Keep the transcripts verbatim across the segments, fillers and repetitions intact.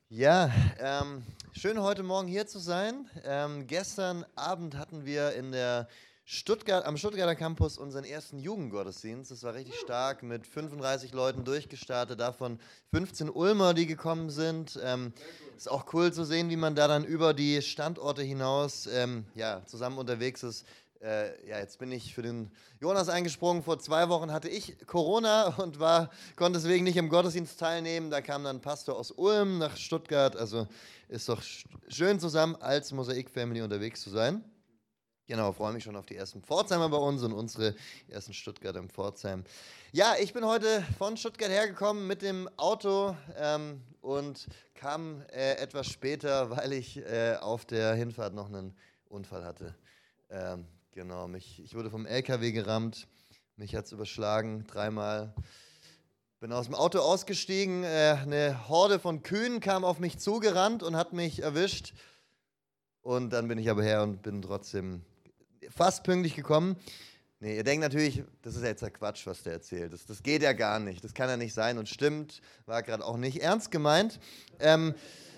Ja, ähm, schön heute Morgen hier zu sein. Ähm, gestern Abend hatten wir in der Stuttgart, am Stuttgarter Campus unseren ersten Jugendgottesdienst. Das war richtig stark, mit fünfunddreißig Leuten durchgestartet, davon fünfzehn Ulmer, die gekommen sind. Ähm, ist auch cool zu sehen, wie man da dann über die Standorte hinaus ähm, ja, zusammen unterwegs ist. Äh, ja, jetzt bin ich für den Jonas eingesprungen. Vor zwei Wochen hatte ich Corona und war, konnte deswegen nicht im Gottesdienst teilnehmen. Da kam dann ein Pastor aus Ulm nach Stuttgart. Also ist doch sch- schön zusammen als Mosaik-Family unterwegs zu sein. Genau, freue mich schon auf die ersten Pforzheimer bei uns und unsere ersten Stuttgarter im Pforzheim. Ja, ich bin heute von Stuttgart hergekommen mit dem Auto ähm, und kam äh, etwas später, weil ich äh, auf der Hinfahrt noch einen Unfall hatte. Ähm, genau, mich, ich wurde vom L K W gerammt, mich hat es überschlagen, dreimal. Bin aus dem Auto ausgestiegen, äh, eine Horde von Kühen kam auf mich zugerannt und hat mich erwischt. Und dann bin ich aber her und bin trotzdem fast pünktlich gekommen. Nee, ihr denkt natürlich, das ist jetzt der Quatsch, was der erzählt. Das, das geht ja gar nicht. Das kann ja nicht sein und stimmt. War gerade auch nicht ernst gemeint. Ähm,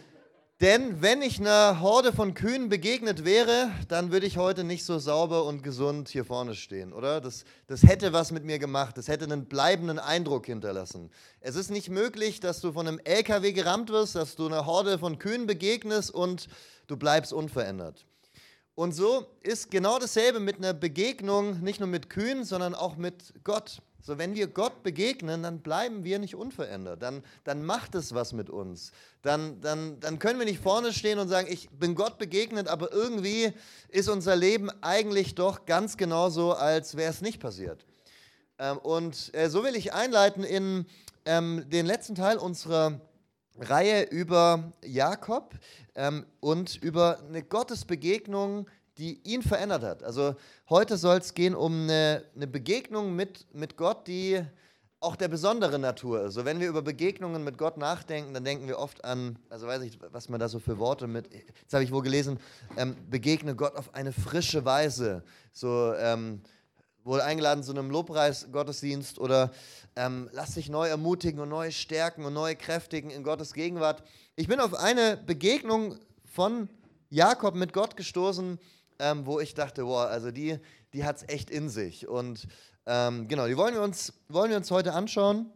denn wenn ich einer Horde von Kühen begegnet wäre, dann würde ich heute nicht so sauber und gesund hier vorne stehen, oder? Das, das hätte was mit mir gemacht. Das hätte einen bleibenden Eindruck hinterlassen. Es ist nicht möglich, dass du von einem L K W gerammt wirst, dass du einer Horde von Kühen begegnest und du bleibst unverändert. Und so ist genau dasselbe mit einer Begegnung, nicht nur mit Kühen, sondern auch mit Gott. So, wenn wir Gott begegnen, dann bleiben wir nicht unverändert. Dann, dann macht es was mit uns. Dann, dann, dann können wir nicht vorne stehen und sagen, ich bin Gott begegnet, aber irgendwie ist unser Leben eigentlich doch ganz genauso, als wäre es nicht passiert. Ähm, und äh, so will ich einleiten in ähm, den letzten Teil unserer Reihe über Jakob ähm, und über eine Gottesbegegnung, die ihn verändert hat. Also heute soll es gehen um eine, eine Begegnung mit, mit Gott, die auch der besonderen Natur ist. Also wenn wir über Begegnungen mit Gott nachdenken, dann denken wir oft an, also weiß ich, was man da so für Worte mit, jetzt habe ich wohl gelesen, ähm, begegne Gott auf eine frische Weise. So, ähm, wohl eingeladen zu einem Lobpreis-Gottesdienst oder ähm, lass dich neu ermutigen und neu stärken und neu kräftigen in Gottes Gegenwart. Ich bin auf eine Begegnung von Jakob mit Gott gestoßen, ähm, wo ich dachte, wow, also die, die hat es echt in sich. Und ähm, genau, die wollen wir uns, wollen wir uns heute anschauen.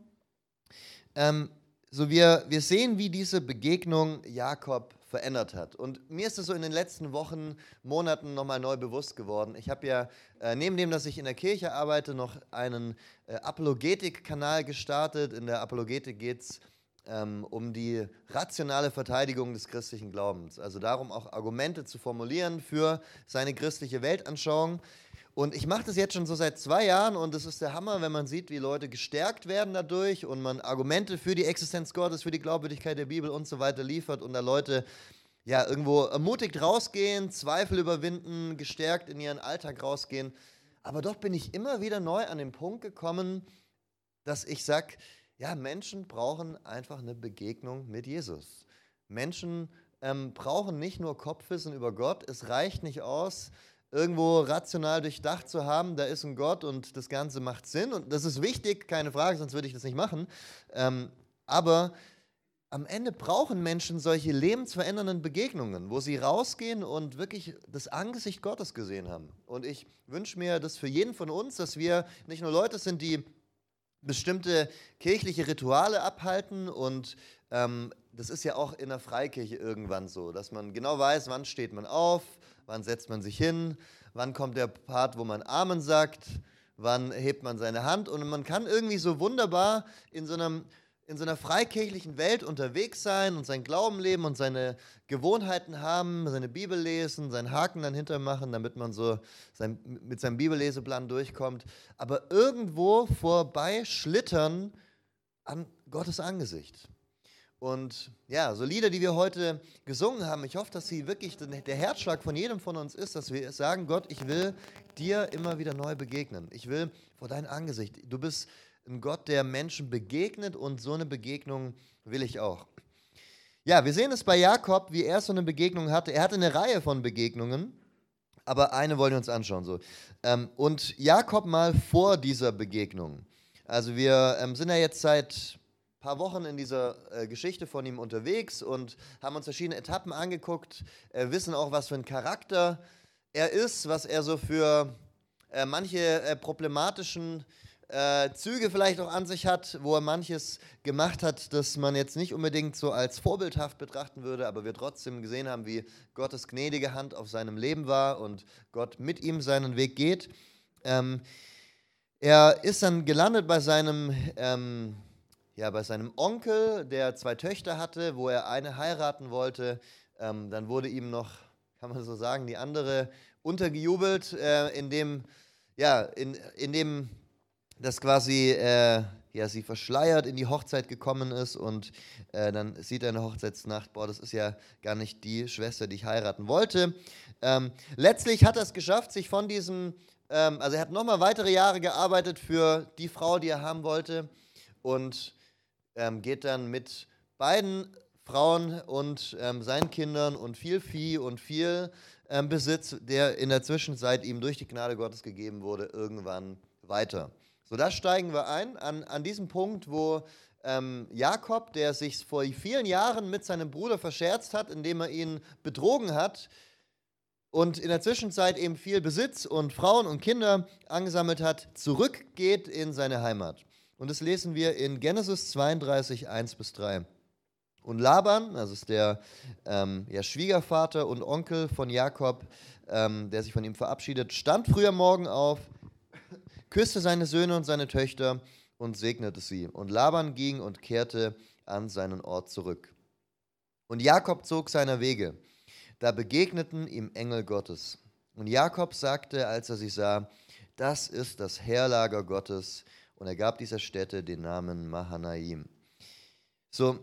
Ähm, so wir, wir sehen, wie diese Begegnung Jakob verändert hat. Und mir ist es so in den letzten Wochen, Monaten nochmal neu bewusst geworden. Ich habe ja, äh, neben dem, dass ich in der Kirche arbeite, noch einen äh, Apologetik-Kanal gestartet. In der Apologetik geht es ähm, um die rationale Verteidigung des christlichen Glaubens. Also darum, auch Argumente zu formulieren für seine christliche Weltanschauung. Und ich mache das jetzt schon so seit zwei Jahren und es ist der Hammer, wenn man sieht, wie Leute gestärkt werden dadurch und man Argumente für die Existenz Gottes, für die Glaubwürdigkeit der Bibel und so weiter liefert und da Leute ja irgendwo ermutigt rausgehen, Zweifel überwinden, gestärkt in ihren Alltag rausgehen. Aber doch bin ich immer wieder neu an den Punkt gekommen, dass ich sage, ja, Menschen brauchen einfach eine Begegnung mit Jesus. Menschen ähm, brauchen nicht nur Kopfwissen über Gott, es reicht nicht aus, irgendwo rational durchdacht zu haben, da ist ein Gott und das Ganze macht Sinn. Und das ist wichtig, keine Frage, sonst würde ich das nicht machen. Ähm, aber am Ende brauchen Menschen solche lebensverändernden Begegnungen, wo sie rausgehen und wirklich das Angesicht Gottes gesehen haben. Und ich wünsche mir das für jeden von uns, dass wir nicht nur Leute sind, die bestimmte kirchliche Rituale abhalten und ähm, das ist ja auch in der Freikirche irgendwann so, dass man genau weiß, wann steht man auf, wann setzt man sich hin, wann kommt der Part, wo man Amen sagt, wann hebt man seine Hand und man kann irgendwie so wunderbar in so einem in so einer freikirchlichen Welt unterwegs sein und sein Glauben leben und seine Gewohnheiten haben, seine Bibel lesen, seinen Haken dann hintermachen, damit man so sein, mit seinem Bibelleseplan durchkommt, aber irgendwo vorbei schlittern an Gottes Angesicht. Und ja, so Lieder, die wir heute gesungen haben, ich hoffe, dass sie wirklich der Herzschlag von jedem von uns ist, dass wir sagen, Gott, ich will dir immer wieder neu begegnen. Ich will vor dein Angesicht. Du bist ein Gott, der Menschen begegnet und so eine Begegnung will ich auch. Ja, wir sehen es bei Jakob, wie er so eine Begegnung hatte. Er hatte eine Reihe von Begegnungen, aber eine wollen wir uns anschauen. So. Ähm, und Jakob mal vor dieser Begegnung. Also wir ähm, sind ja jetzt seit ein paar Wochen in dieser äh, Geschichte von ihm unterwegs und haben uns verschiedene Etappen angeguckt, äh, wissen auch, was für ein Charakter er ist, was er so für äh, manche äh, problematischen äh, Züge vielleicht auch an sich hat, wo er manches gemacht hat, das man jetzt nicht unbedingt so als vorbildhaft betrachten würde, aber wir trotzdem gesehen haben, wie Gottes gnädige Hand auf seinem Leben war und Gott mit ihm seinen Weg geht. Ähm, er ist dann gelandet bei seinem, ähm, ja, bei seinem Onkel, der zwei Töchter hatte, wo er eine heiraten wollte. Ähm, dann wurde ihm noch, kann man so sagen, die andere untergejubelt, äh, indem, ja, in, indem das quasi äh, ja, sie verschleiert in die Hochzeit gekommen ist und äh, dann sieht er in der Hochzeitsnacht, boah, das ist ja gar nicht die Schwester, die ich heiraten wollte. Ähm, letztlich hat er es geschafft, sich von diesem, ähm, also er hat nochmal weitere Jahre gearbeitet für die Frau, die er haben wollte und ähm, geht dann mit beiden Frauen und ähm, seinen Kindern und viel Vieh und viel ähm, Besitz, der in der Zwischenzeit ihm durch die Gnade Gottes gegeben wurde, irgendwann weiter. So, da steigen wir ein, an, an diesem Punkt, wo ähm, Jakob, der sich vor vielen Jahren mit seinem Bruder verscherzt hat, indem er ihn betrogen hat und in der Zwischenzeit eben viel Besitz und Frauen und Kinder angesammelt hat, zurückgeht in seine Heimat. Und das lesen wir in Genesis zweiunddreißig, eins bis drei. Und Laban, das ist der ähm, ja, Schwiegervater und Onkel von Jakob, ähm, der sich von ihm verabschiedet, stand früh am Morgen auf, küsste seine Söhne und seine Töchter und segnete sie. Und Laban ging und kehrte an seinen Ort zurück. Und Jakob zog seiner Wege. Da begegneten ihm Engel Gottes. Und Jakob sagte, als er sie sah, das ist das Heerlager Gottes. Und er gab dieser Stätte den Namen Mahanaim. So,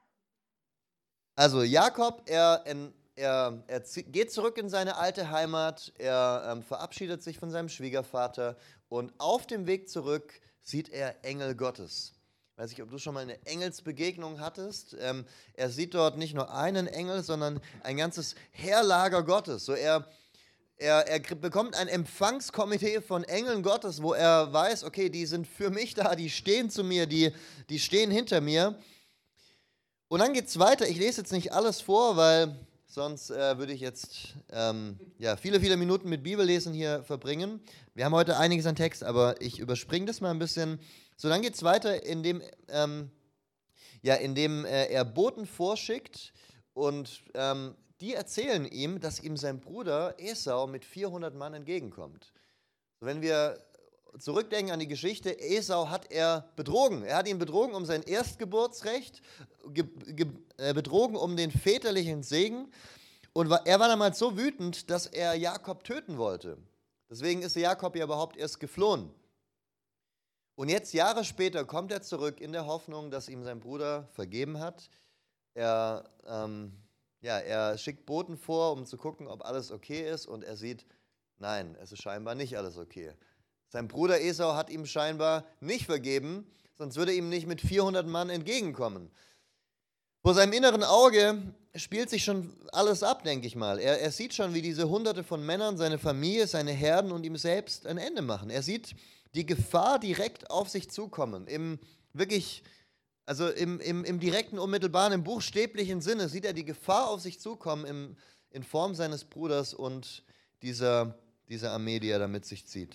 also Jakob, er, er, er geht zurück in seine alte Heimat, er ähm, verabschiedet sich von seinem Schwiegervater und auf dem Weg zurück sieht er Engel Gottes. Ich weiß nicht, ob du schon mal eine Engelsbegegnung hattest. Ähm, er sieht dort nicht nur einen Engel, sondern ein ganzes Heerlager Gottes. So er, er, er bekommt ein Empfangskomitee von Engeln Gottes, wo er weiß, okay, die sind für mich da, die stehen zu mir, die, die stehen hinter mir. Und dann geht es weiter. Ich lese jetzt nicht alles vor, weil sonst äh, würde ich jetzt ähm, ja, viele, viele Minuten mit Bibellesen hier verbringen. Wir haben heute einiges an Text, aber ich überspringe das mal ein bisschen. So, dann geht es weiter, indem, ähm, ja, indem äh, er Boten vorschickt und ähm, die erzählen ihm, dass ihm sein Bruder Esau mit vierhundert Mann entgegenkommt. So, wenn wir zurückdenken an die Geschichte, Esau hat er betrogen. Er hat ihn betrogen um sein Erstgeburtsrecht, ge, ge, äh, betrogen um den väterlichen Segen. Und war, er war damals so wütend, dass er Jakob töten wollte. Deswegen ist Jakob ja überhaupt erst geflohen. Und jetzt, Jahre später, kommt er zurück in der Hoffnung, dass ihm sein Bruder vergeben hat. Er, ähm, ja, er schickt Boten vor, um zu gucken, ob alles okay ist. Und er sieht, nein, es ist scheinbar nicht alles okay. Sein Bruder Esau hat ihm scheinbar nicht vergeben, sonst würde ihm nicht mit vierhundert Mann entgegenkommen. Vor seinem inneren Auge spielt sich schon alles ab, denke ich mal. Er, er sieht schon, wie diese Hunderte von Männern, seine Familie, seine Herden und ihm selbst ein Ende machen. Er sieht die Gefahr direkt auf sich zukommen. Im wirklich, also im, im, im direkten, unmittelbaren, im buchstäblichen Sinne sieht er die Gefahr auf sich zukommen im, in Form seines Bruders und dieser, dieser Armee, die er da mit sich zieht.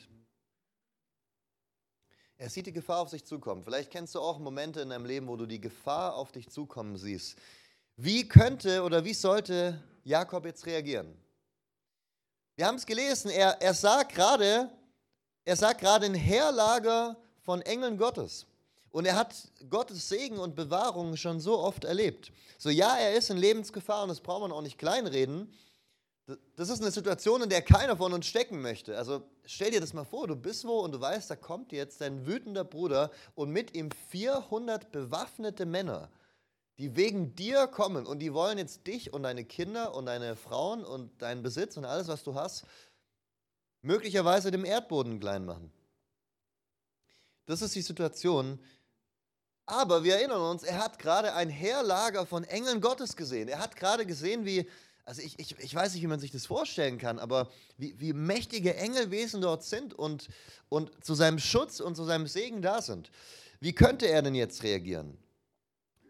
Er sieht die Gefahr auf sich zukommen. Vielleicht kennst du auch Momente in deinem Leben, wo du die Gefahr auf dich zukommen siehst. Wie könnte oder wie sollte Jakob jetzt reagieren? Wir haben es gelesen, er, er sah gerade, er sah gerade ein Heerlager von Engeln Gottes. Und er hat Gottes Segen und Bewahrung schon so oft erlebt. So, ja, er ist in Lebensgefahr und das braucht man auch nicht kleinreden. Das ist eine Situation, in der keiner von uns stecken möchte. Also stell dir das mal vor, du bist wo und du weißt, da kommt jetzt dein wütender Bruder und mit ihm vierhundert bewaffnete Männer, die wegen dir kommen und die wollen jetzt dich und deine Kinder und deine Frauen und deinen Besitz und alles, was du hast, möglicherweise dem Erdboden klein machen. Das ist die Situation. Aber wir erinnern uns, er hat gerade ein Heerlager von Engeln Gottes gesehen. Er hat gerade gesehen, wie Also ich, ich, ich weiß nicht, wie man sich das vorstellen kann, aber wie, wie mächtige Engelwesen dort sind und, und zu seinem Schutz und zu seinem Segen da sind. Wie könnte er denn jetzt reagieren?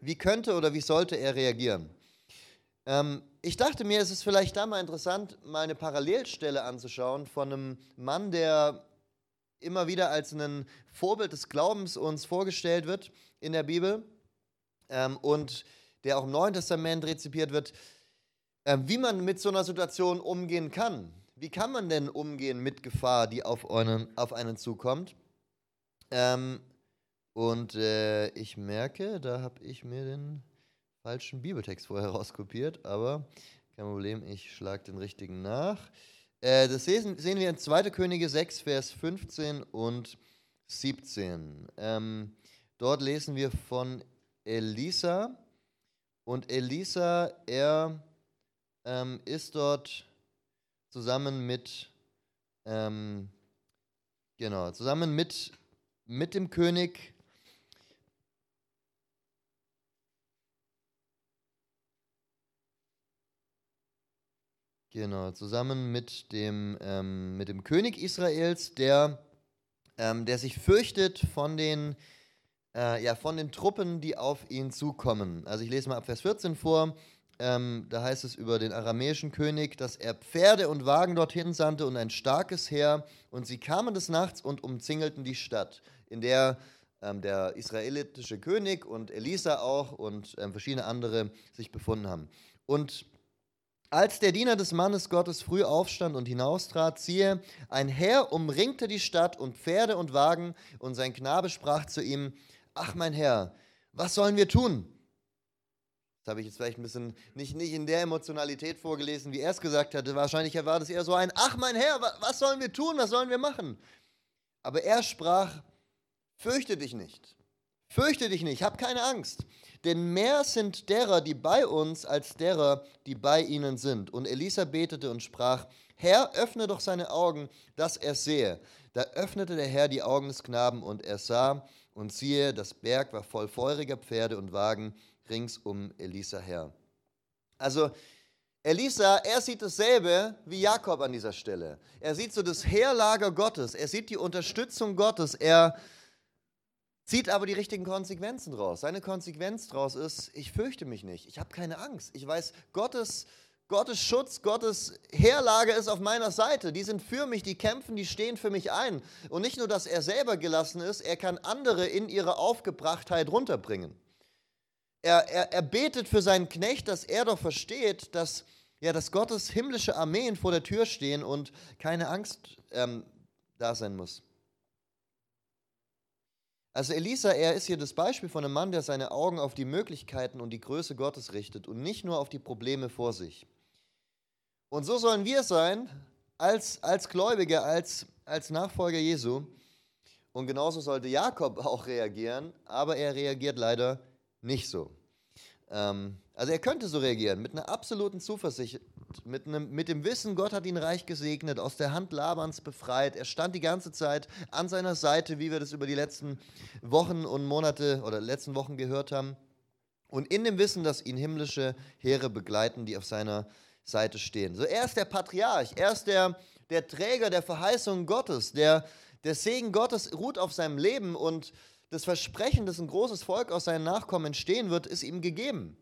wie könnte oder wie sollte er reagieren? Ähm, ich dachte mir, es ist vielleicht da mal interessant, mal eine Parallelstelle anzuschauen von einem Mann, der immer wieder als ein Vorbild des Glaubens uns vorgestellt wird in der Bibel ähm, und der auch im Neuen Testament rezipiert wird, ähm, wie man mit so einer Situation umgehen kann. Wie kann man denn umgehen mit Gefahr, die auf einen, auf einen zukommt? Ähm, und äh, ich merke, da habe ich mir den falschen Bibeltext vorher rauskopiert, aber kein Problem, ich schlage den richtigen nach. Äh, das sehen, sehen wir in zweiter Könige sechs, Vers fünfzehn und siebzehn. Ähm, dort lesen wir von Elisa. Und Elisa, er ähm, ist dort zusammen mit, ähm, genau, zusammen mit, mit dem König Genau, zusammen mit dem, ähm, mit dem König Israels, der, ähm, der sich fürchtet von den, äh, ja, von den Truppen, die auf ihn zukommen. Also ich lese mal ab Vers vierzehn vor. Ähm, da heißt es über den aramäischen König, dass er Pferde und Wagen dorthin sandte und ein starkes Heer. Und sie kamen des Nachts und umzingelten die Stadt, in der ähm, der israelitische König und Elisa auch und ähm, verschiedene andere sich befunden haben. Und als der Diener des Mannes Gottes früh aufstand und hinaustrat, siehe, ein Heer umringte die Stadt und Pferde und Wagen, und sein Knabe sprach zu ihm: Ach, mein Herr, was sollen wir tun? Das habe ich jetzt vielleicht ein bisschen nicht, nicht in der Emotionalität vorgelesen, wie er es gesagt hatte. Wahrscheinlich war das eher so ein: Ach, mein Herr, was sollen wir tun? Was sollen wir machen? Aber er sprach: Fürchte dich nicht. Fürchte dich nicht, hab keine Angst, denn mehr sind derer, die bei uns, als derer, die bei ihnen sind. Und Elisa betete und sprach: Herr, öffne doch seine Augen, dass er sehe. Da öffnete der Herr die Augen des Knaben, und er sah, und siehe, das Berg war voll feuriger Pferde und Wagen rings um Elisa her. Also Elisa, er sieht dasselbe wie Jakob an dieser Stelle. Er sieht so das Heerlager Gottes, er sieht die Unterstützung Gottes, er zieht aber die richtigen Konsequenzen draus. Seine Konsequenz draus ist: Ich fürchte mich nicht, ich habe keine Angst. Ich weiß, Gottes, Gottes Schutz, Gottes Heerlager ist auf meiner Seite. Die sind für mich, die kämpfen, die stehen für mich ein. Und nicht nur, dass er selber gelassen ist, er kann andere in ihre Aufgebrachtheit runterbringen. Er, er, er betet für seinen Knecht, dass er doch versteht, dass, ja, dass Gottes himmlische Armeen vor der Tür stehen und keine Angst ähm, da sein muss. Also Elisa, er ist hier das Beispiel von einem Mann, der seine Augen auf die Möglichkeiten und die Größe Gottes richtet und nicht nur auf die Probleme vor sich. Und so sollen wir sein, als, als Gläubige, als, als Nachfolger Jesu. Und genauso sollte Jakob auch reagieren, aber er reagiert leider nicht so. Ähm, also er könnte so reagieren, mit einer absoluten Zuversicht, mit, einem, mit dem Wissen, Gott hat ihn reich gesegnet, aus der Hand Labans befreit. Er stand die ganze Zeit an seiner Seite, wie wir das über die letzten Wochen und Monate oder letzten Wochen gehört haben. Und in dem Wissen, dass ihn himmlische Heere begleiten, die auf seiner Seite stehen. So, er ist der Patriarch, er ist der, der Träger der Verheißungen Gottes, der, der Segen Gottes ruht auf seinem Leben, und das Versprechen, dass ein großes Volk aus seinen Nachkommen entstehen wird, ist ihm gegeben.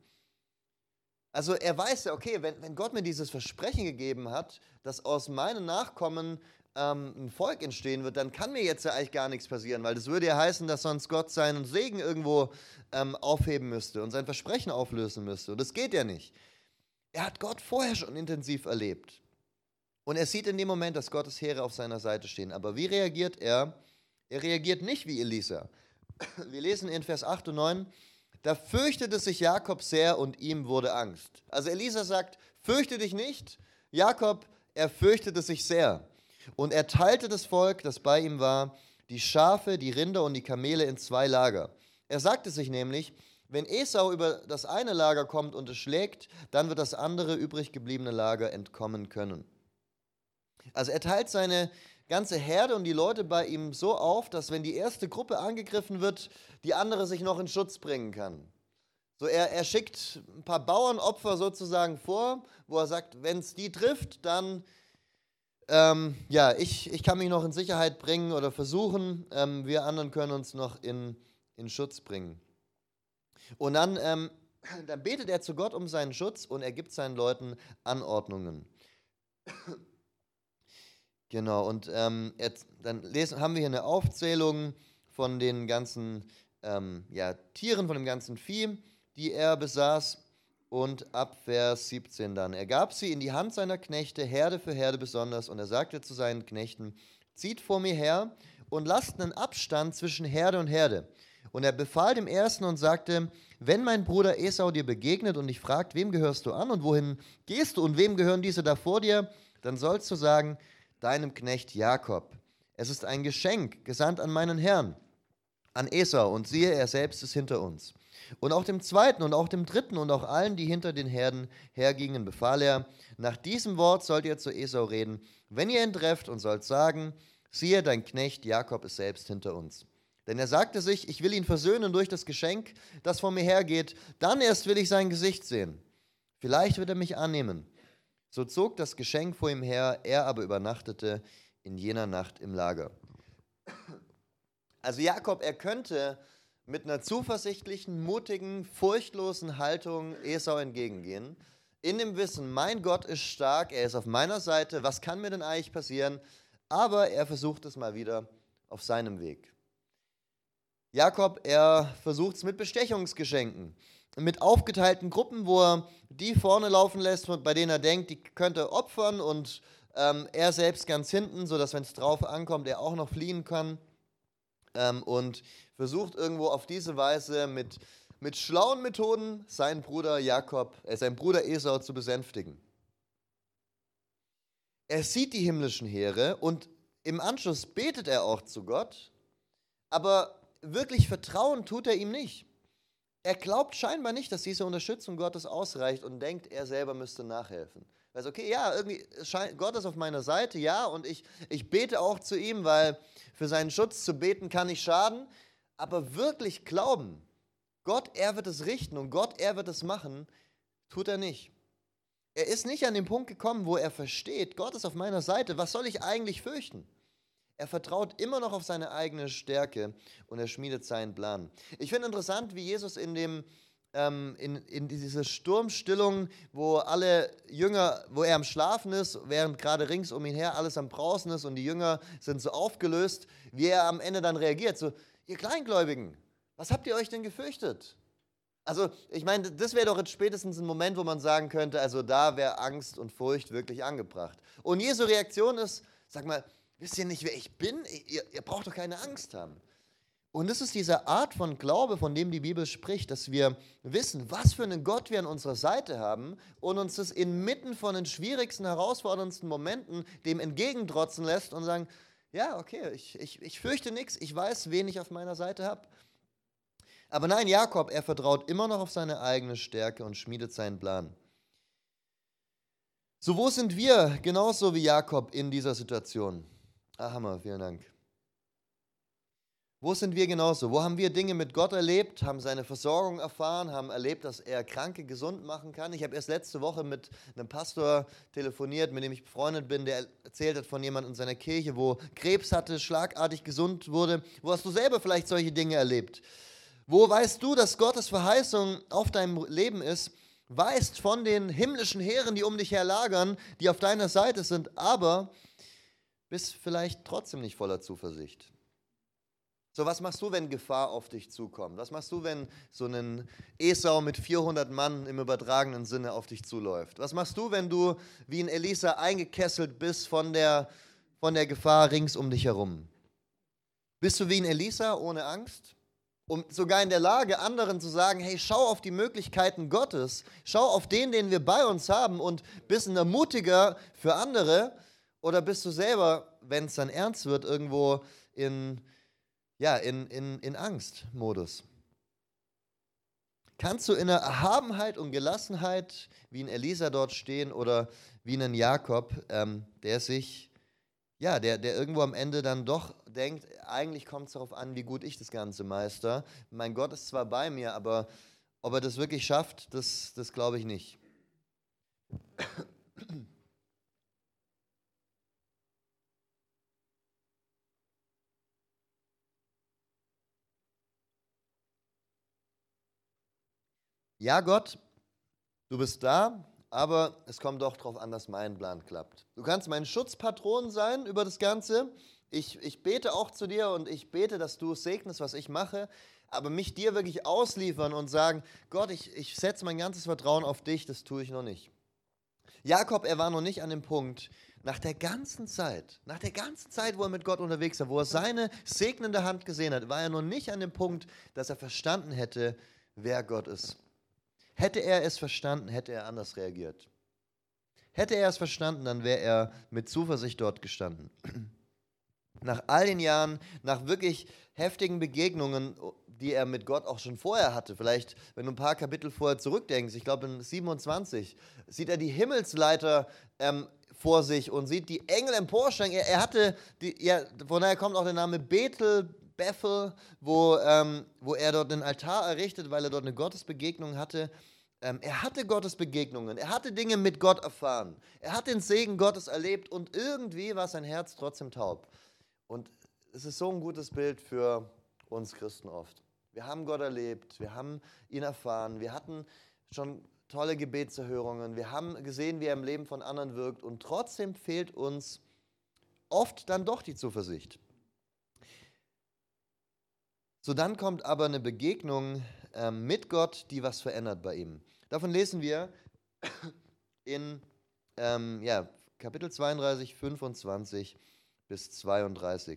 Also er weiß ja, okay, wenn, wenn Gott mir dieses Versprechen gegeben hat, dass aus meinen Nachkommen ähm, ein Volk entstehen wird, dann kann mir jetzt ja eigentlich gar nichts passieren, weil das würde ja heißen, dass sonst Gott seinen Segen irgendwo ähm, aufheben müsste und sein Versprechen auflösen müsste. Und das geht ja nicht. Er hat Gott vorher schon intensiv erlebt. Und er sieht in dem Moment, dass Gottes Heere auf seiner Seite stehen. Aber wie reagiert er? Er reagiert nicht wie Elisa. Wir lesen in Vers acht und neun: Da fürchtete sich Jakob sehr und ihm wurde Angst. Also Elisa sagt: Fürchte dich nicht. Jakob, er fürchtete sich sehr. Und er teilte das Volk, das bei ihm war, die Schafe, die Rinder und die Kamele in zwei Lager. Er sagte sich nämlich: Wenn Esau über das eine Lager kommt und es schlägt, dann wird das andere übrig gebliebene Lager entkommen können. Also er teilt seine ganze Herde und die Leute bei ihm so auf, dass, wenn die erste Gruppe angegriffen wird, die andere sich noch in Schutz bringen kann. So, er, er schickt ein paar Bauernopfer sozusagen vor, wo er sagt, wenn es die trifft, dann, ähm, ja, ich, ich kann mich noch in Sicherheit bringen oder versuchen, ähm, wir anderen können uns noch in, in Schutz bringen. Und dann, ähm, dann betet er zu Gott um seinen Schutz und er gibt seinen Leuten Anordnungen. Genau, und ähm, jetzt, dann lesen, haben wir hier eine Aufzählung von den ganzen ähm, ja, Tieren, von dem ganzen Vieh, die er besaß. Und ab Vers siebzehn dann. Er gab sie in die Hand seiner Knechte, Herde für Herde besonders. Und er sagte zu seinen Knechten, zieht vor mir her und lasst einen Abstand zwischen Herde und Herde. Und er befahl dem Ersten und sagte, wenn mein Bruder Esau dir begegnet und dich fragt, wem gehörst du an und wohin gehst du und wem gehören diese da vor dir, dann sollst du sagen, deinem Knecht Jakob. Es ist ein Geschenk, gesandt an meinen Herrn, an Esau, und siehe, er selbst ist hinter uns. Und auch dem Zweiten und auch dem Dritten und auch allen, die hinter den Herden hergingen, befahl er, nach diesem Wort sollt ihr zu Esau reden, wenn ihr ihn trefft, und sollt sagen, siehe, dein Knecht Jakob ist selbst hinter uns. Denn er sagte sich, ich will ihn versöhnen durch das Geschenk, das von mir hergeht, dann erst will ich sein Gesicht sehen. Vielleicht wird er mich annehmen. So zog das Geschenk vor ihm her, er aber übernachtete in jener Nacht im Lager. Also Jakob, er könnte mit einer zuversichtlichen, mutigen, furchtlosen Haltung Esau entgegengehen, in dem Wissen, mein Gott ist stark, er ist auf meiner Seite, was kann mir denn eigentlich passieren? Aber er versucht es mal wieder auf seinem Weg. Jakob, er versucht es mit Bestechungsgeschenken, mit aufgeteilten Gruppen, wo er die vorne laufen lässt, bei denen er denkt, die könnte er opfern, und ähm, er selbst ganz hinten, sodass, wenn es drauf ankommt, er auch noch fliehen kann. Ähm, und versucht irgendwo auf diese Weise mit, mit schlauen Methoden seinen Bruder Jakob, äh, seinen Bruder Esau zu besänftigen. Er sieht die himmlischen Heere und im Anschluss betet er auch zu Gott, aber wirklich vertrauen tut er ihm nicht. Er glaubt scheinbar nicht, dass diese Unterstützung Gottes ausreicht und denkt, er selber müsste nachhelfen. Also okay, ja, irgendwie scheint, Gott ist auf meiner Seite, ja, und ich, ich bete auch zu ihm, weil für seinen Schutz zu beten kann nicht schaden, aber wirklich glauben, Gott, er wird es richten und Gott, er wird es machen, tut er nicht. Er ist nicht an den Punkt gekommen, wo er versteht, Gott ist auf meiner Seite, was soll ich eigentlich fürchten? Er vertraut immer noch auf seine eigene Stärke und er schmiedet seinen Plan. Ich finde interessant, wie Jesus in dem ähm, in, in diese Sturmstillung, wo alle Jünger, wo er am Schlafen ist, während gerade rings um ihn her alles am Brausen ist und die Jünger sind so aufgelöst, wie er am Ende dann reagiert. So, ihr Kleingläubigen, was habt ihr euch denn gefürchtet? Also, ich meine, das wäre doch jetzt spätestens ein Moment, wo man sagen könnte, also da wäre Angst und Furcht wirklich angebracht. Und Jesu Reaktion ist, sag mal, wisst ihr nicht, wer ich bin? Ihr, ihr braucht doch keine Angst haben. Und das ist diese Art von Glaube, von dem die Bibel spricht, dass wir wissen, was für einen Gott wir an unserer Seite haben und uns das inmitten von den schwierigsten, herausforderndsten Momenten dem entgegentrotzen lässt und sagen, ja, okay, ich, ich, ich fürchte nichts, ich weiß, wen ich auf meiner Seite habe. Aber nein, Jakob, er vertraut immer noch auf seine eigene Stärke und schmiedet seinen Plan. So, wo sind wir genauso wie Jakob in dieser Situation? Ah, Hammer, vielen Dank. Wo sind wir genauso? Wo haben wir Dinge mit Gott erlebt, haben seine Versorgung erfahren, haben erlebt, dass er Kranke gesund machen kann? Ich habe erst letzte Woche mit einem Pastor telefoniert, mit dem ich befreundet bin, der erzählt hat von jemandem in seiner Kirche, wo Krebs hatte, schlagartig gesund wurde. Wo hast du selber vielleicht solche Dinge erlebt? Wo weißt du, dass Gottes Verheißung auf deinem Leben ist? Weißt von den himmlischen Heeren, die um dich her lagern, die auf deiner Seite sind, aber bist vielleicht trotzdem nicht voller Zuversicht. So, was machst du, wenn Gefahr auf dich zukommt? Was machst du, wenn so ein Esau mit vierhundert Mann im übertragenen Sinne auf dich zuläuft? Was machst du, wenn du wie ein Elisa eingekesselt bist von der, von der Gefahr rings um dich herum? Bist du wie ein Elisa ohne Angst? Und sogar in der Lage, anderen zu sagen, hey, schau auf die Möglichkeiten Gottes, schau auf den, den wir bei uns haben und bist ein Ermutiger für andere? Oder bist du selber, wenn es dann ernst wird, irgendwo in, ja, in, in, in Angstmodus? Kannst du in einer Erhabenheit und Gelassenheit wie ein Elisa dort stehen oder wie ein Jakob, ähm, der sich Ja, der, der irgendwo am Ende dann doch denkt, eigentlich kommt es darauf an, wie gut ich das Ganze meister. Mein Gott ist zwar bei mir, aber ob er das wirklich schafft, das, das glaube ich nicht. ja Gott, du bist da, aber es kommt doch darauf an, dass mein Plan klappt. Du kannst mein Schutzpatron sein über das Ganze. Ich, ich bete auch zu dir und ich bete, dass du segnest, was ich mache, aber mich dir wirklich ausliefern und sagen, Gott, ich, ich setze mein ganzes Vertrauen auf dich, das tue ich noch nicht. Jakob, er war noch nicht an dem Punkt, nach der ganzen Zeit, nach der ganzen Zeit, wo er mit Gott unterwegs war, wo er seine segnende Hand gesehen hat, war er noch nicht an dem Punkt, dass er verstanden hätte, wer Gott ist. Hätte er es verstanden, hätte er anders reagiert. Hätte er es verstanden, dann wäre er mit Zuversicht dort gestanden. Nach all den Jahren, nach wirklich heftigen Begegnungen, die er mit Gott auch schon vorher hatte, vielleicht, wenn du ein paar Kapitel vorher zurückdenkst, ich glaube in siebenundzwanzig, sieht er die Himmelsleiter ähm, vor sich und sieht die Engel emporsteigen. Er, er hatte, die, ja, von daher kommt auch der Name Bethel, Bethel, wo, ähm, wo er dort einen Altar errichtet, weil er dort eine Gottesbegegnung hatte. Ähm, er hatte Gottesbegegnungen, er hatte Dinge mit Gott erfahren, er hat den Segen Gottes erlebt und irgendwie war sein Herz trotzdem taub. Und es ist so ein gutes Bild für uns Christen oft. Wir haben Gott erlebt, wir haben ihn erfahren, wir hatten schon tolle Gebetserhörungen, wir haben gesehen, wie er im Leben von anderen wirkt und trotzdem fehlt uns oft dann doch die Zuversicht. So, dann kommt aber eine Begegnung ähm, mit Gott, die was verändert bei ihm. Davon lesen wir in ähm, ja, Kapitel zweiunddreißig, fünfundzwanzig bis zweiunddreißig.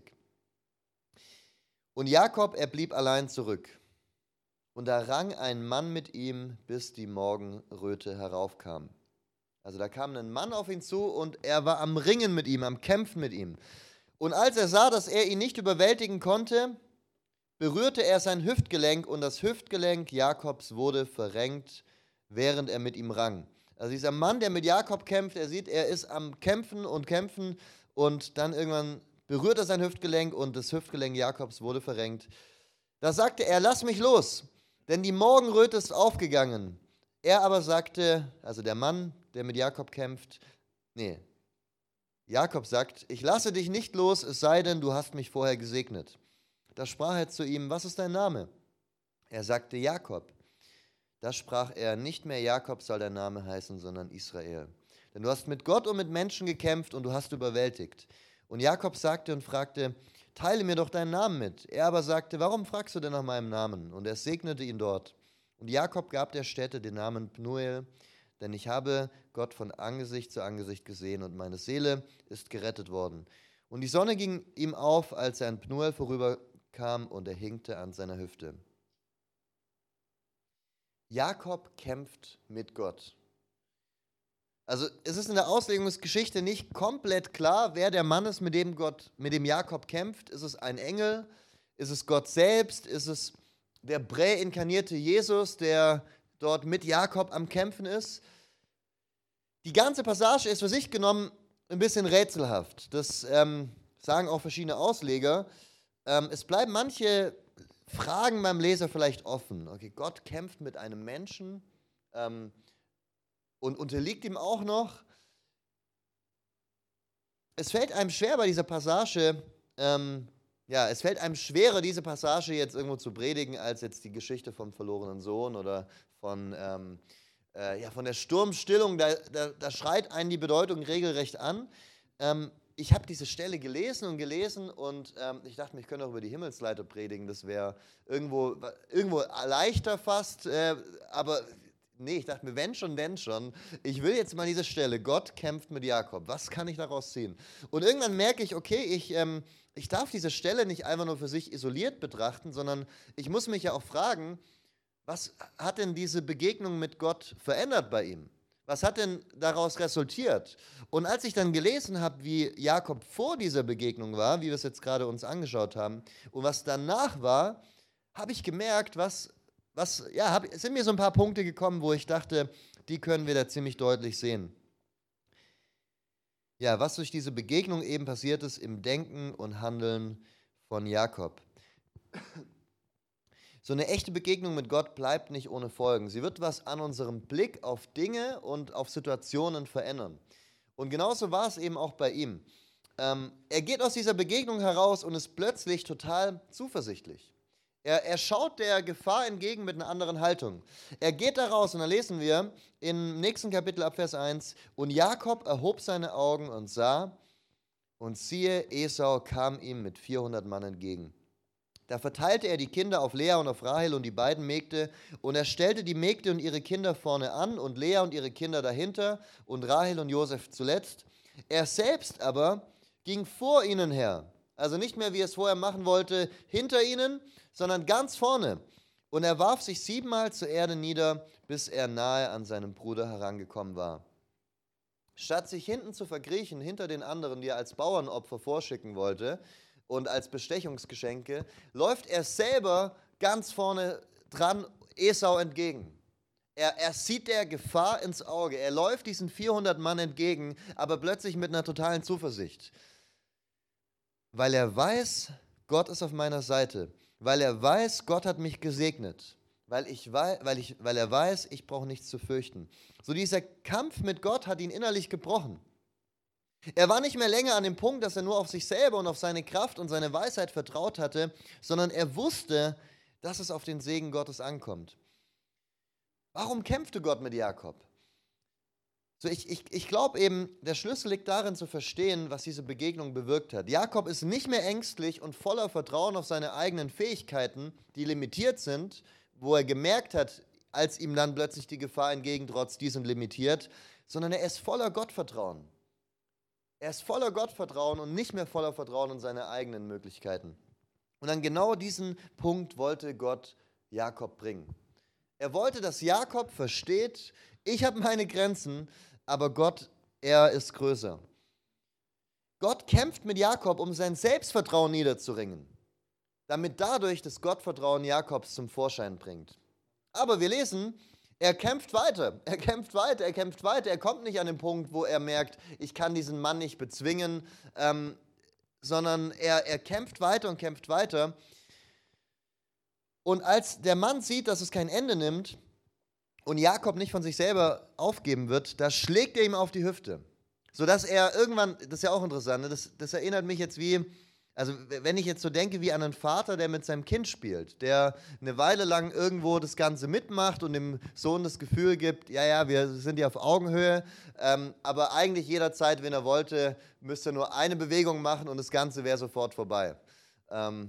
Und Jakob, er blieb allein zurück. Und da rang ein Mann mit ihm, bis die Morgenröte heraufkam. Also da kam ein Mann auf ihn zu und er war am Ringen mit ihm, am Kämpfen mit ihm. Und als er sah, dass er ihn nicht überwältigen konnte, berührte er sein Hüftgelenk und das Hüftgelenk Jakobs wurde verrenkt, während er mit ihm rang. Also dieser Mann, der mit Jakob kämpft, er sieht, er ist am Kämpfen und Kämpfen und dann irgendwann berührt er sein Hüftgelenk und das Hüftgelenk Jakobs wurde verrenkt. Da sagte er, lass mich los, denn die Morgenröte ist aufgegangen. Er aber sagte, also der Mann, der mit Jakob kämpft, nee, Jakob sagt, ich lasse dich nicht los, es sei denn, du hast mich vorher gesegnet. Da sprach er zu ihm, was ist dein Name? Er sagte Jakob. Da sprach er, nicht mehr Jakob soll dein Name heißen, sondern Israel. Denn du hast mit Gott und mit Menschen gekämpft und du hast überwältigt. Und Jakob sagte und fragte, teile mir doch deinen Namen mit. Er aber sagte, warum fragst du denn nach meinem Namen? Und er segnete ihn dort. Und Jakob gab der Stätte den Namen Pnuel, denn ich habe Gott von Angesicht zu Angesicht gesehen und meine Seele ist gerettet worden. Und die Sonne ging ihm auf, als er an Pnuel vorüberkam und er hinkte an seiner Hüfte. Jakob kämpft mit Gott. Also es ist in der Auslegungsgeschichte nicht komplett klar, wer der Mann ist, mit dem Gott, mit dem Jakob kämpft. Ist es ein Engel? Ist es Gott selbst? Ist es der präinkarnierte Jesus, der dort mit Jakob am Kämpfen ist? Die ganze Passage ist für sich genommen ein bisschen rätselhaft. Das ähm, sagen auch verschiedene Ausleger. Ähm, es bleiben manche Fragen beim Leser vielleicht offen. Okay, Gott kämpft mit einem Menschen ähm, und unterliegt ihm auch noch. Es fällt einem schwer bei dieser Passage, ähm, ja, es fällt einem schwerer, diese Passage jetzt irgendwo zu predigen, als jetzt die Geschichte vom verlorenen Sohn oder von, ähm, äh, ja, von der Sturmstillung. Da, da, da schreit einen die Bedeutung regelrecht an. Ähm, ich habe diese Stelle gelesen und gelesen und ähm, ich dachte mir, ich könnte auch über die Himmelsleiter predigen. Das wäre irgendwo, irgendwo leichter fast, äh, aber nee, ich dachte mir, wenn schon, denn schon. Ich will jetzt mal diese Stelle, Gott kämpft mit Jakob. Was kann ich daraus ziehen? Und irgendwann merke ich, okay, ich, ähm, ich darf diese Stelle nicht einfach nur für sich isoliert betrachten, sondern ich muss mich ja auch fragen, was hat denn diese Begegnung mit Gott verändert bei ihm? Was hat denn daraus resultiert? Und als ich dann gelesen habe, wie Jakob vor dieser Begegnung war, wie wir es jetzt gerade uns angeschaut haben, und was danach war, habe ich gemerkt, was, was ja, hab, sind mir so ein paar Punkte gekommen, wo ich dachte, die können wir da ziemlich deutlich sehen. Ja, was durch diese Begegnung eben passiert ist im Denken und Handeln von Jakob. So eine echte Begegnung mit Gott bleibt nicht ohne Folgen. Sie wird was an unserem Blick auf Dinge und auf Situationen verändern. Und genauso war es eben auch bei ihm. Ähm, er geht aus dieser Begegnung heraus und ist plötzlich total zuversichtlich. Er, er schaut der Gefahr entgegen mit einer anderen Haltung. Er geht da raus und dann lesen wir im nächsten Kapitel ab Vers eins, und Jakob erhob seine Augen und sah, und siehe, Esau kam ihm mit vierhundert Mann entgegen. Da verteilte er die Kinder auf Lea und auf Rahel und die beiden Mägde, und er stellte die Mägde und ihre Kinder vorne an und Lea und ihre Kinder dahinter und Rahel und Josef zuletzt. Er selbst aber ging vor ihnen her, also nicht mehr, wie er es vorher machen wollte, hinter ihnen, sondern ganz vorne. Und er warf sich siebenmal zur Erde nieder, bis er nahe an seinen Bruder herangekommen war. Statt sich hinten zu verkriechen, hinter den anderen, die er als Bauernopfer vorschicken wollte und als Bestechungsgeschenke, läuft er selber ganz vorne dran Esau entgegen. Er, er sieht der Gefahr ins Auge. Er läuft diesen vierhundert Mann entgegen, aber plötzlich mit einer totalen Zuversicht. Weil er weiß, Gott ist auf meiner Seite. Weil er weiß, Gott hat mich gesegnet. Weil, ich, weil, ich, weil er weiß, ich brauche nichts zu fürchten. So dieser Kampf mit Gott hat ihn innerlich gebrochen. Er war nicht mehr länger an dem Punkt, dass er nur auf sich selber und auf seine Kraft und seine Weisheit vertraut hatte, sondern er wusste, dass es auf den Segen Gottes ankommt. Warum kämpfte Gott mit Jakob? So ich ich, ich glaube eben, der Schlüssel liegt darin zu verstehen, was diese Begegnung bewirkt hat. Jakob ist nicht mehr ängstlich und voller Vertrauen auf seine eigenen Fähigkeiten, die limitiert sind, wo er gemerkt hat, als ihm dann plötzlich die Gefahr entgegentrotzt, die sind limitiert, sondern er ist voller Gottvertrauen. Er ist voller Gottvertrauen und nicht mehr voller Vertrauen in seine eigenen Möglichkeiten. Und an genau diesen Punkt wollte Gott Jakob bringen. Er wollte, dass Jakob versteht, ich habe meine Grenzen, aber Gott, er ist größer. Gott kämpft mit Jakob, um sein Selbstvertrauen niederzuringen, damit dadurch das Gottvertrauen Jakobs zum Vorschein bringt. Aber wir lesen, er kämpft weiter, er kämpft weiter, er kämpft weiter. Er kommt nicht an den Punkt, wo er merkt, ich kann diesen Mann nicht bezwingen, ähm, sondern er, er kämpft weiter und kämpft weiter. Und als der Mann sieht, dass es kein Ende nimmt und Jakob nicht von sich selber aufgeben wird, da schlägt er ihm auf die Hüfte. Sodass er irgendwann, das ist ja auch interessant, ne? das, das erinnert mich jetzt wie, also wenn ich jetzt so denke wie an einen Vater, der mit seinem Kind spielt, der eine Weile lang irgendwo das Ganze mitmacht und dem Sohn das Gefühl gibt, ja, ja, wir sind ja auf Augenhöhe, ähm, aber eigentlich jederzeit, wenn er wollte, müsste er nur eine Bewegung machen und das Ganze wäre sofort vorbei. Ähm,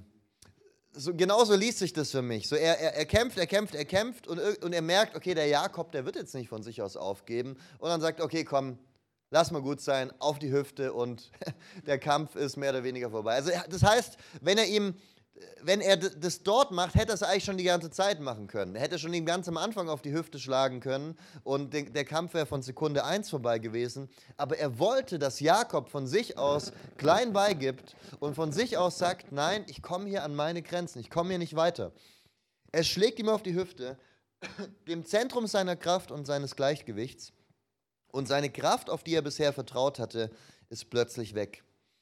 so, genauso liest sich das für mich. So, er, er, er kämpft, er kämpft, er kämpft und, und er merkt, okay, der Jakob, der wird jetzt nicht von sich aus aufgeben und dann sagt, okay, komm, lass mal gut sein, auf die Hüfte und der Kampf ist mehr oder weniger vorbei. Also das heißt, wenn er ihm, wenn er das dort macht, hätte er es eigentlich schon die ganze Zeit machen können. Er hätte schon ganz am Anfang auf die Hüfte schlagen können und der, der Kampf wäre von Sekunde eins vorbei gewesen. Aber er wollte, dass Jakob von sich aus klein beigibt und von sich aus sagt, nein, ich komme hier an meine Grenzen, ich komme hier nicht weiter. Er schlägt ihm auf die Hüfte, dem Zentrum seiner Kraft und seines Gleichgewichts. Und seine Kraft, auf die er bisher vertraut hatte, ist plötzlich weg.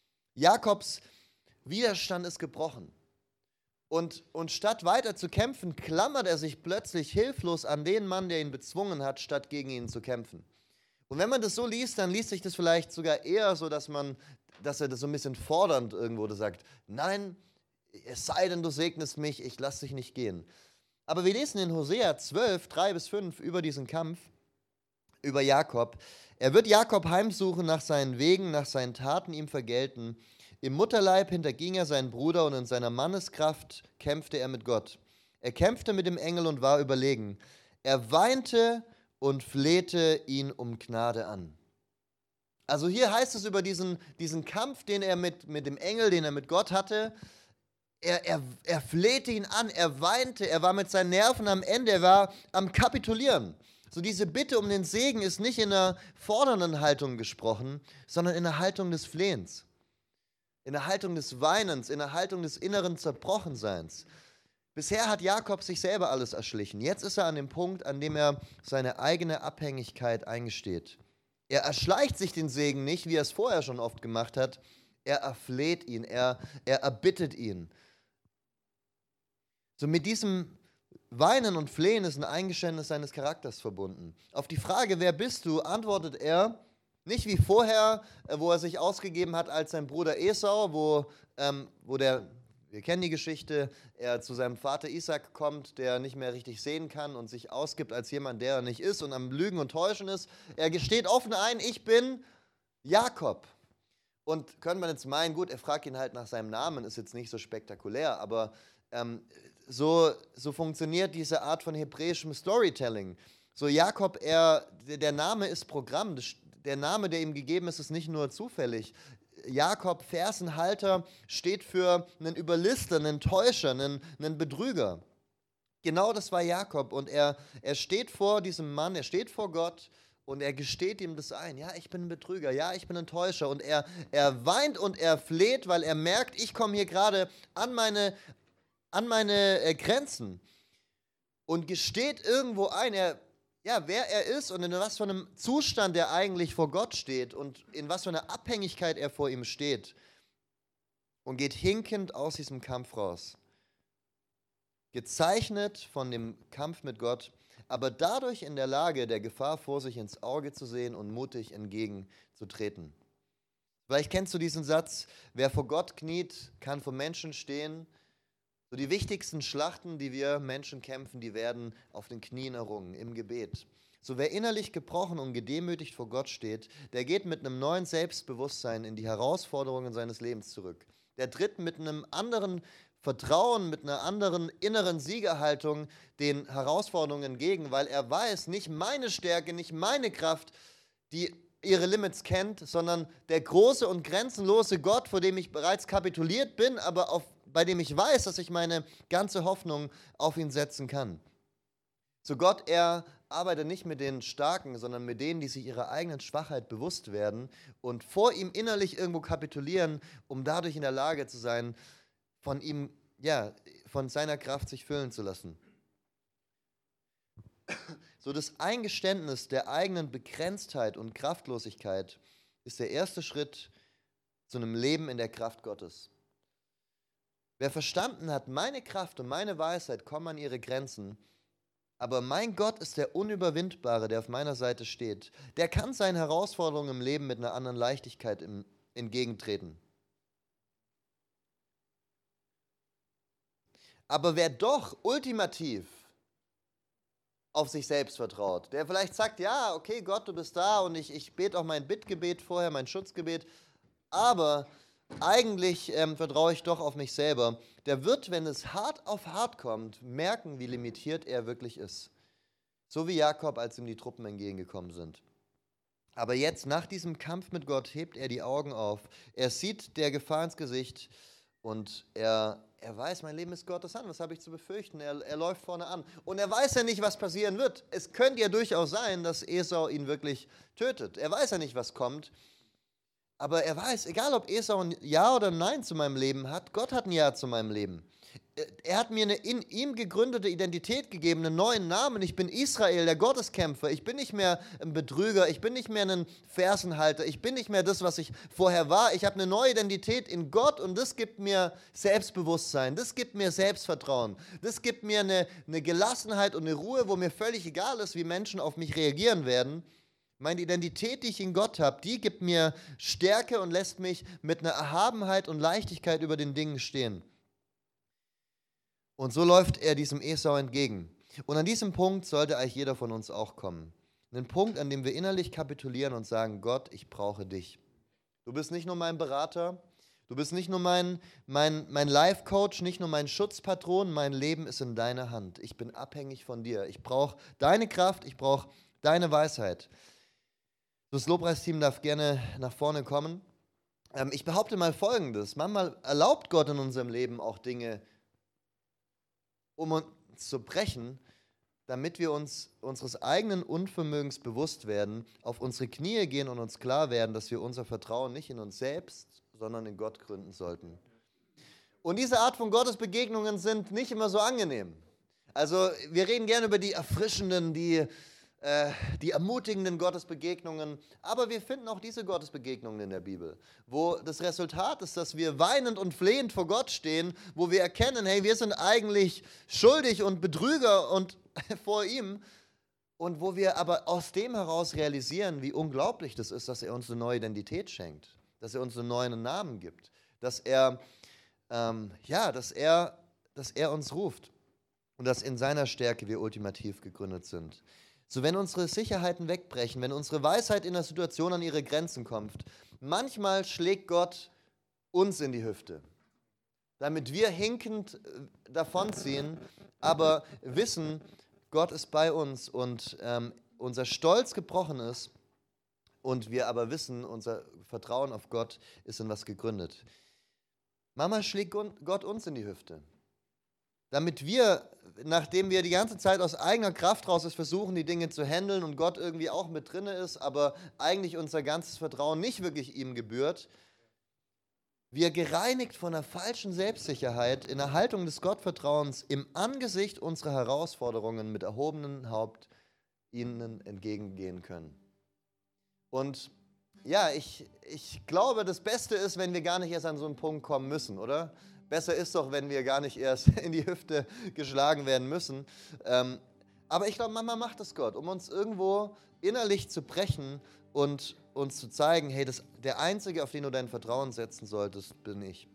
Jakobs Widerstand ist gebrochen. Und, und statt weiter zu kämpfen, klammert er sich plötzlich hilflos an den Mann, der ihn bezwungen hat, statt gegen ihn zu kämpfen. Und wenn man das so liest, dann liest sich das vielleicht sogar eher so, dass, man, dass er das so ein bisschen fordernd irgendwo sagt, nein, es sei denn, du segnest mich, ich lasse dich nicht gehen. Aber wir lesen in Hosea zwölf, drei bis fünf über diesen Kampf, über Jakob. Er wird Jakob heimsuchen nach seinen Wegen, nach seinen Taten ihm vergelten. Im Mutterleib hinterging er seinen Bruder und in seiner Manneskraft kämpfte er mit Gott. Er kämpfte mit dem Engel und war überlegen. Er weinte und flehte ihn um Gnade an. Also hier heißt es über diesen, diesen Kampf, den er mit, mit dem Engel, den er mit Gott hatte, er, er, er flehte ihn an, er weinte, er war mit seinen Nerven am Ende, er war am Kapitulieren. So diese Bitte um den Segen ist nicht in einer fordernden Haltung gesprochen, sondern in einer Haltung des Flehens, in der Haltung des Weinens, in der Haltung des inneren Zerbrochenseins. Bisher hat Jakob sich selber alles erschlichen. Jetzt ist er an dem Punkt, an dem er seine eigene Abhängigkeit eingesteht. Er erschleicht sich den Segen nicht, wie er es vorher schon oft gemacht hat. Er erfleht ihn, er, er erbittet ihn. So mit diesem Weinen und Flehen ist ein Eingeständnis seines Charakters verbunden. Auf die Frage, wer bist du, antwortet er, nicht wie vorher, wo er sich ausgegeben hat als sein Bruder Esau, wo, ähm, wo der, Wir kennen die Geschichte, er zu seinem Vater Isaac kommt, der nicht mehr richtig sehen kann und sich ausgibt als jemand, der er nicht ist und am Lügen und Täuschen ist. Er gesteht offen ein, ich bin Jakob. Und könnte man jetzt meinen, gut, er fragt ihn halt nach seinem Namen, ist jetzt nicht so spektakulär, aber ähm, so, so funktioniert diese Art von hebräischem Storytelling. So Jakob, er, der Name ist Programm, der Name, der ihm gegeben ist, ist nicht nur zufällig. Jakob, Fersenhalter, steht für einen Überlister, einen Täuscher, einen, einen Betrüger. Genau das war Jakob und er, er steht vor diesem Mann, er steht vor Gott und er gesteht ihm das ein. Ja, ich bin ein Betrüger, ja, ich bin ein Täuscher und er, er weint und er fleht, weil er merkt, ich komme hier gerade an meine, an meine äh, Grenzen und gesteht irgendwo ein, er Ja, wer er ist und in was für einem Zustand er eigentlich vor Gott steht und in was für einer Abhängigkeit er vor ihm steht und geht hinkend aus diesem Kampf raus. Gezeichnet von dem Kampf mit Gott, aber dadurch in der Lage, der Gefahr vor sich ins Auge zu sehen und mutig entgegenzutreten. Vielleicht kennst du diesen Satz, wer vor Gott kniet, kann vor Menschen stehen. So die wichtigsten Schlachten, die wir Menschen kämpfen, die werden auf den Knien errungen, im Gebet. So wer innerlich gebrochen und gedemütigt vor Gott steht, der geht mit einem neuen Selbstbewusstsein in die Herausforderungen seines Lebens zurück. Der tritt mit einem anderen Vertrauen, mit einer anderen inneren Siegerhaltung den Herausforderungen entgegen, weil er weiß, nicht meine Stärke, nicht meine Kraft, die ihre Limits kennt, sondern der große und grenzenlose Gott, vor dem ich bereits kapituliert bin, aber auf bei dem ich weiß, dass ich meine ganze Hoffnung auf ihn setzen kann. So Gott, er arbeitet nicht mit den Starken, sondern mit denen, die sich ihrer eigenen Schwachheit bewusst werden und vor ihm innerlich irgendwo kapitulieren, um dadurch in der Lage zu sein, von ihm, ja, von seiner Kraft sich füllen zu lassen. So das Eingeständnis der eigenen Begrenztheit und Kraftlosigkeit ist der erste Schritt zu einem Leben in der Kraft Gottes. Wer verstanden hat, meine Kraft und meine Weisheit kommen an ihre Grenzen, aber mein Gott ist der Unüberwindbare, der auf meiner Seite steht, der kann seinen Herausforderungen im Leben mit einer anderen Leichtigkeit im, entgegentreten. Aber wer doch ultimativ auf sich selbst vertraut, der vielleicht sagt, ja, okay, Gott, du bist da und ich, ich bete auch mein Bittgebet vorher, mein Schutzgebet, aber eigentlich ähm, vertraue ich doch auf mich selber. Der wird, wenn es hart auf hart kommt, merken, wie limitiert er wirklich ist. So wie Jakob, als ihm die Truppen entgegengekommen sind. Aber jetzt, nach diesem Kampf mit Gott, hebt er die Augen auf. Er sieht der Gefahr ins Gesicht und er, er weiß, mein Leben ist Gottes Hand. Was habe ich zu befürchten? Er, er läuft vorne an. Und er weiß ja nicht, was passieren wird. Es könnte ja durchaus sein, dass Esau ihn wirklich tötet. Er weiß ja nicht, was kommt. Aber er weiß, egal ob Esau ein Ja oder ein Nein zu meinem Leben hat, Gott hat ein Ja zu meinem Leben. Er hat mir eine in ihm gegründete Identität gegeben, einen neuen Namen. Ich bin Israel, der Gotteskämpfer. Ich bin nicht mehr ein Betrüger, ich bin nicht mehr ein Fersenhalter, ich bin nicht mehr das, was ich vorher war. Ich habe eine neue Identität in Gott und das gibt mir Selbstbewusstsein, das gibt mir Selbstvertrauen, das gibt mir eine, eine Gelassenheit und eine Ruhe, wo mir völlig egal ist, wie Menschen auf mich reagieren werden. Meine Identität, die ich in Gott habe, die gibt mir Stärke und lässt mich mit einer Erhabenheit und Leichtigkeit über den Dingen stehen. Und so läuft er diesem Esau entgegen. Und an diesem Punkt sollte eigentlich jeder von uns auch kommen. Einen Punkt, an dem wir innerlich kapitulieren und sagen, Gott, ich brauche dich. Du bist nicht nur mein Berater, du bist nicht nur mein, mein, mein Life-Coach, nicht nur mein Schutzpatron, mein Leben ist in deiner Hand. Ich bin abhängig von dir. Ich brauche deine Kraft, ich brauche deine Weisheit. Das Lobpreisteam darf gerne nach vorne kommen. Ähm, ich behaupte mal Folgendes. Manchmal erlaubt Gott in unserem Leben auch Dinge, um uns zu brechen, damit wir uns unseres eigenen Unvermögens bewusst werden, auf unsere Knie gehen und uns klar werden, dass wir unser Vertrauen nicht in uns selbst, sondern in Gott gründen sollten. Und diese Art von Gottesbegegnungen sind nicht immer so angenehm. Also wir reden gerne über die erfrischenden, die die ermutigenden Gottesbegegnungen, aber wir finden auch diese Gottesbegegnungen in der Bibel, wo das Resultat ist, dass wir weinend und flehend vor Gott stehen, wo wir erkennen, hey, wir sind eigentlich schuldig und Betrüger und vor ihm und wo wir aber aus dem heraus realisieren, wie unglaublich das ist, dass er uns eine neue Identität schenkt, dass er uns einen neuen Namen gibt, dass er ähm, ja, dass er, dass er uns ruft und dass in seiner Stärke wir ultimativ gegründet sind. So, wenn unsere Sicherheiten wegbrechen, wenn unsere Weisheit in der Situation an ihre Grenzen kommt, manchmal schlägt Gott uns in die Hüfte, damit wir hinkend äh, davonziehen, aber wissen, Gott ist bei uns und ähm, unser Stolz gebrochen ist und wir aber wissen, unser Vertrauen auf Gott ist in was gegründet. Mama schlägt Gott uns in die Hüfte, damit wir, nachdem wir die ganze Zeit aus eigener Kraft raus ist, versuchen, die Dinge zu handeln und Gott irgendwie auch mit drin ist, aber eigentlich unser ganzes Vertrauen nicht wirklich ihm gebührt, wir gereinigt von einer falschen Selbstsicherheit in der Haltung des Gottvertrauens im Angesicht unserer Herausforderungen mit erhobenem Haupt ihnen entgegengehen können. Und ja, ich, ich glaube, das Beste ist, wenn wir gar nicht erst an so einen Punkt kommen müssen, oder? Besser ist doch, wenn wir gar nicht erst in die Hüfte geschlagen werden müssen. Ähm, aber ich glaube, Mama macht das Gott, um uns irgendwo innerlich zu brechen und uns zu zeigen, hey, das, der Einzige, auf den du dein Vertrauen setzen solltest, bin ich.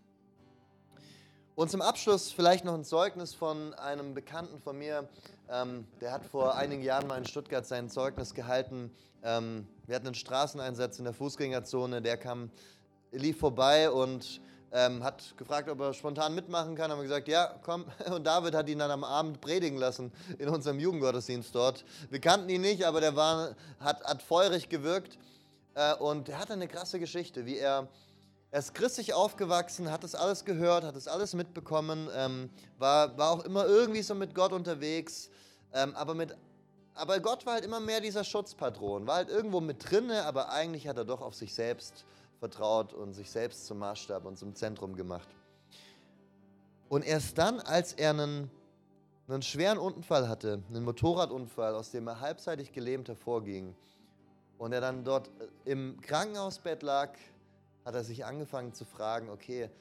Und zum Abschluss vielleicht noch ein Zeugnis von einem Bekannten von mir. Ähm, der hat vor einigen Jahren mal in Stuttgart sein Zeugnis gehalten. Ähm, wir hatten einen Straßeneinsatz in der Fußgängerzone. Der kam, lief vorbei und ähm, hat gefragt, ob er spontan mitmachen kann. Haben wir gesagt, ja, komm. Und David hat ihn dann am Abend predigen lassen in unserem Jugendgottesdienst dort. Wir kannten ihn nicht, aber der war, hat, hat feurig gewirkt. Äh, und er hatte eine krasse Geschichte, wie er... Er ist christlich aufgewachsen, hat das alles gehört, hat das alles mitbekommen, ähm, war, war auch immer irgendwie so mit Gott unterwegs, ähm, aber, mit, aber Gott war halt immer mehr dieser Schutzpatron, war halt irgendwo mit drinne, aber eigentlich hat er doch auf sich selbst vertraut und sich selbst zum Maßstab und zum Zentrum gemacht. Und erst dann, als er einen, einen schweren Unfall hatte, einen Motorradunfall, aus dem er halbseitig gelähmt hervorging, und er dann dort im Krankenhausbett lag, hat er sich angefangen zu fragen, okay,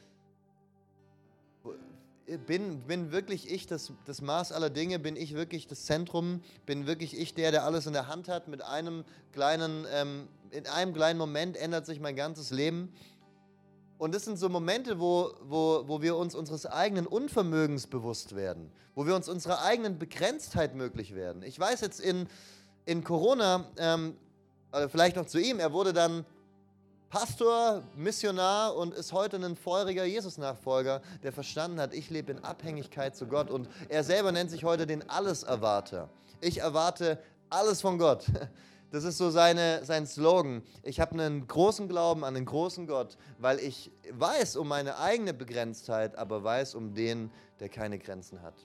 bin, bin wirklich ich das, das Maß aller Dinge, bin ich wirklich das Zentrum, bin wirklich ich der, der alles in der Hand hat, mit einem kleinen, ähm, in einem kleinen Moment ändert sich mein ganzes Leben. Und das sind so Momente, wo, wo, wo wir uns unseres eigenen Unvermögens bewusst werden, wo wir uns unserer eigenen Begrenztheit möglich werden. Ich weiß jetzt in, in Corona, ähm, vielleicht noch zu ihm, er wurde dann Pastor, Missionar und ist heute ein feuriger Jesus-Nachfolger, der verstanden hat, ich lebe in Abhängigkeit zu Gott. Und er selber nennt sich heute den Alleserwarter. Ich erwarte alles von Gott. Das ist so seine, sein Slogan. Ich habe einen großen Glauben an den großen Gott, weil ich weiß um meine eigene Begrenztheit, aber weiß um den, der keine Grenzen hat.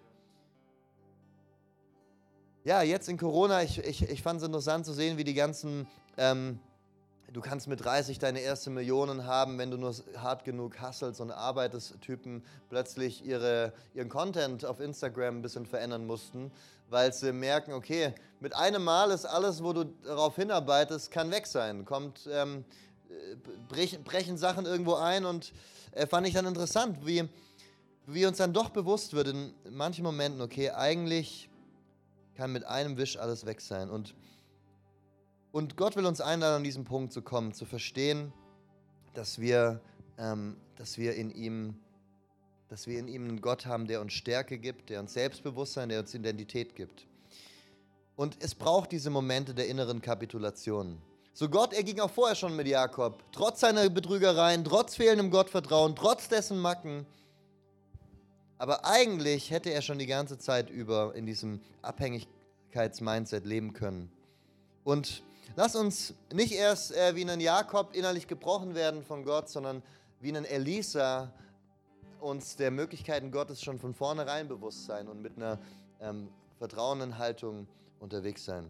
Ja, jetzt in Corona, ich, ich, ich fand es interessant zu sehen, wie die ganzen... Ähm, Du kannst mit dreißig deine erste Millionen haben, wenn du nur hart genug hustlest und arbeitest, Typen plötzlich ihre, ihren Content auf Instagram ein bisschen verändern mussten, weil sie merken, okay, mit einem Mal ist alles, wo du darauf hinarbeitest, kann weg sein. Kommt, ähm, brech, brechen Sachen irgendwo ein und äh, fand ich dann interessant, wie, wie uns dann doch bewusst wird in manchen Momenten, okay, eigentlich kann mit einem Wisch alles weg sein. Und Und Gott will uns einladen, an diesen Punkt zu kommen, zu verstehen, dass wir, ähm, dass wir in ihm, dass wir in ihm einen Gott haben, der uns Stärke gibt, der uns Selbstbewusstsein, der uns Identität gibt. Und es braucht diese Momente der inneren Kapitulation. So Gott, er ging auch vorher schon mit Jakob, trotz seiner Betrügereien, trotz fehlendem Gottvertrauen, trotz dessen Macken. Aber eigentlich hätte er schon die ganze Zeit über in diesem Abhängigkeitsmindset leben können. Und lass uns nicht erst äh, wie ein Jakob innerlich gebrochen werden von Gott, sondern wie ein Elisa uns der Möglichkeiten Gottes schon von vornherein bewusst sein und mit einer ähm, vertrauenden Haltung unterwegs sein.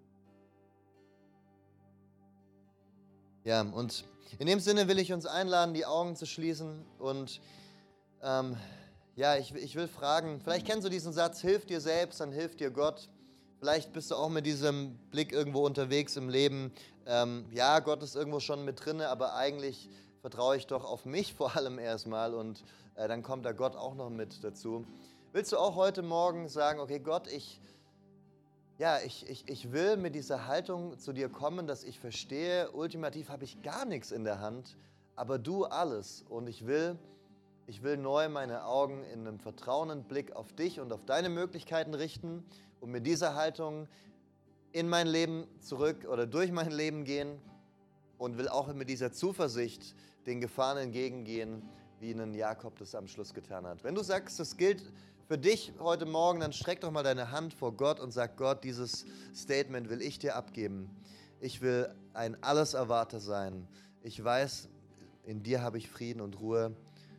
Ja, und in dem Sinne will ich uns einladen, die Augen zu schließen und ähm, ja, ich, ich will fragen, vielleicht kennst du diesen Satz, hilf dir selbst, dann hilft dir Gott. Vielleicht bist du auch mit diesem Blick irgendwo unterwegs im Leben. Ähm, ja, Gott ist irgendwo schon mit drinne, aber eigentlich vertraue ich doch auf mich vor allem erstmal und äh, dann kommt da Gott auch noch mit dazu. Willst du auch heute Morgen sagen, okay Gott, ich, ja, ich, ich, ich will mit dieser Haltung zu dir kommen, dass ich verstehe, ultimativ habe ich gar nichts in der Hand, aber du alles und ich will Ich will neu meine Augen in einem vertrauenden Blick auf dich und auf deine Möglichkeiten richten und mit dieser Haltung in mein Leben zurück oder durch mein Leben gehen und will auch mit dieser Zuversicht den Gefahren entgegengehen, wie ein Jakob das am Schluss getan hat. Wenn du sagst, das gilt für dich heute Morgen, dann streck doch mal deine Hand vor Gott und sag, Gott, dieses Statement will ich dir abgeben. Ich will ein Alleserwarter sein. Ich weiß, in dir habe ich Frieden und Ruhe,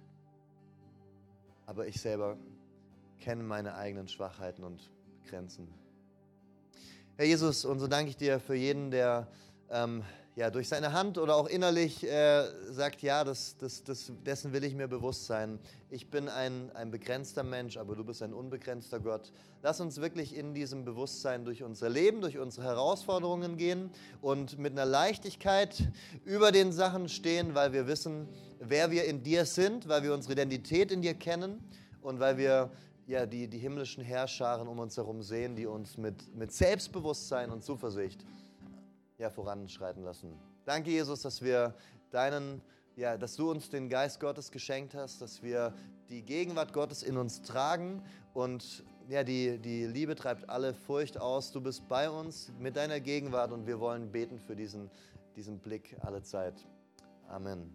aber ich selber kenne meine eigenen Schwachheiten und Grenzen. Herr Jesus, und so danke ich dir für jeden, der ähm, ja, durch seine Hand oder auch innerlich äh, sagt, ja, das, das, das, dessen will ich mir bewusst sein. Ich bin ein, ein begrenzter Mensch, aber du bist ein unbegrenzter Gott. Lass uns wirklich in diesem Bewusstsein durch unser Leben, durch unsere Herausforderungen gehen und mit einer Leichtigkeit über den Sachen stehen, weil wir wissen, wer wir in dir sind, weil wir unsere Identität in dir kennen und weil wir ja, die, die himmlischen Heerscharen um uns herum sehen, die uns mit, mit Selbstbewusstsein und Zuversicht ja, voranschreiten lassen. Danke, Jesus, dass wir deinen, ja, dass du uns den Geist Gottes geschenkt hast, dass wir die Gegenwart Gottes in uns tragen und ja, die, die Liebe treibt alle Furcht aus. Du bist bei uns mit deiner Gegenwart und wir wollen beten für diesen, diesen Blick alle Zeit. Amen.